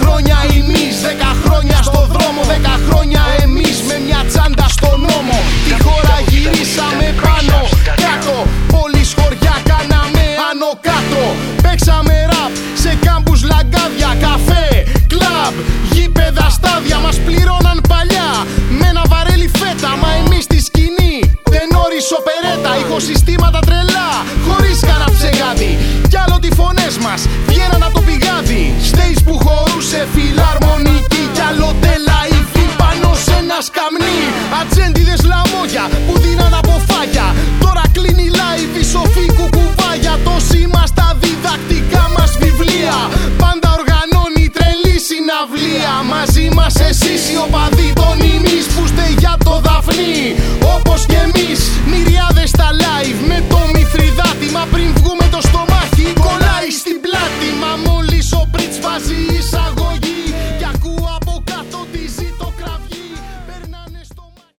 χρόνια εμείς, 10 χρόνια στο δρόμο, 10 χρόνια εμείς με μια τσάντα στο νόμο. Τη χώρα γυρίσαμε πάνω.